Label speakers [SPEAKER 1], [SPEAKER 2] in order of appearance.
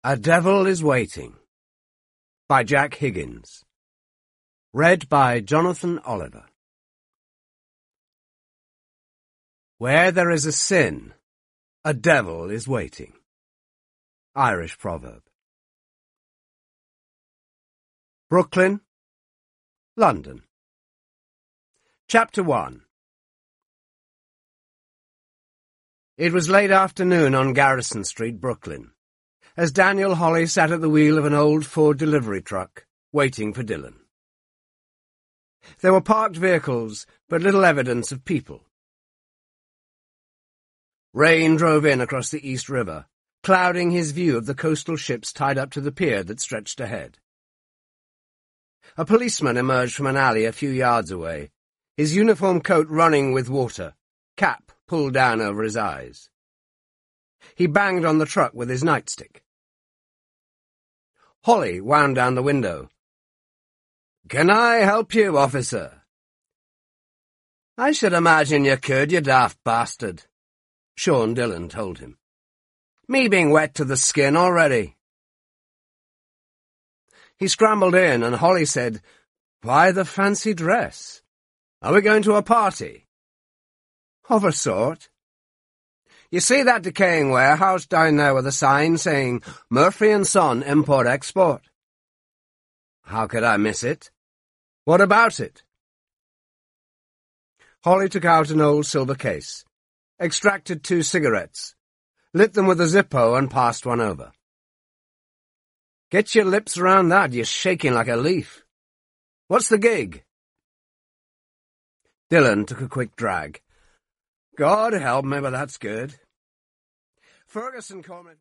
[SPEAKER 1] A Devil is Waiting by Jack Higgins. Read by Jonathan Oliver. Where there is a sin, a devil is waiting. Irish proverb. Brooklyn, London. Chapter 1. It was late afternoon on Garrison Street, Brooklyn, as Daniel Holly sat at the wheel of an old Ford delivery truck, waiting for Dylan. There were parked vehicles, but little evidence of people. Rain drove in across the East River, clouding his view of the coastal ships tied up to the pier that stretched ahead. A policeman emerged from an alley a few yards away, his uniform coat running with water, cap pulled down over his eyes. He banged on the truck with his nightstick. Holly wound down the window. "Can I help you, officer?" "I should imagine you could, you daft bastard," Sean Dillon told him. "Me being wet to the skin already." He scrambled in, and Holly said, "Why the fancy dress? Are we going to a party?" "Of a sort." "You see that decaying warehouse down there with a sign saying Murphy & Son Import-Export?" "How could I miss it? What about it?" Holly took out an old silver case, extracted 2 cigarettes, lit them with a Zippo and passed one over. "Get your lips around that, you're shaking like a leaf. What's the gig?" Dillon took a quick drag. "God help me, but that's good. Ferguson called me..."